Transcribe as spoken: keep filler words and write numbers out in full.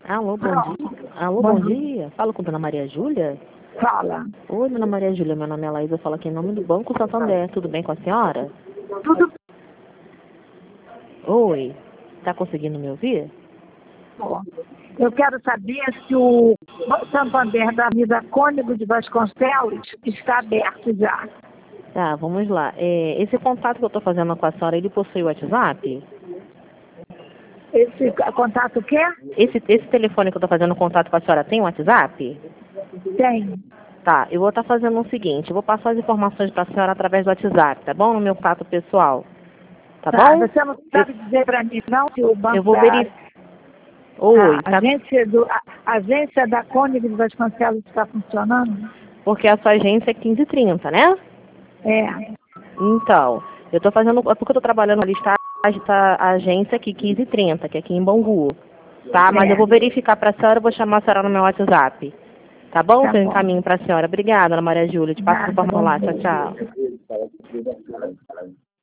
Alô, bom Pronto. dia. Alô, Bom bom dia. Falo com Dona Maria Júlia? Fala. Oi, Dona Maria Júlia, meu nome é Laísa, eu falo aqui em nome do Banco Santander. Tudo bem com a senhora? Tudo Oi, tá conseguindo me ouvir? bom. Eu quero saber se o Santander da Avenida Cônego de Vasconcelos está aberto já. Tá, vamos lá. É, esse contato que eu tô fazendo com a senhora, ele possui o WhatsApp? Esse contato o quê? Esse, esse telefone que eu tô fazendo contato com a senhora tem WhatsApp? Tem. Tá, eu vou estar fazendo o seguinte, eu vou passar as informações para a senhora através do WhatsApp, tá bom? No meu contato pessoal. Tá, Tá, bom? você não sabe dizer para mim não se o banco Eu vou da verificar. Oi, a tá? agência, do, a, a agência da Cônego de Vasconcelos está funcionando? Porque a sua agência é quinze e trinta, né? É. Então, eu tô fazendo, é porque eu tô trabalhando ali, está tá a agência aqui, quinze e trinta, que é aqui em Bangu. Tá, mas eu vou É. verificar para a senhora, eu vou chamar a senhora no meu WhatsApp. Tá bom? Tá Eu bom. encaminho para a senhora. Obrigada, Ana Maria Júlia. Te passo a Nada, informação bom lá. Tchau, dia. tchau.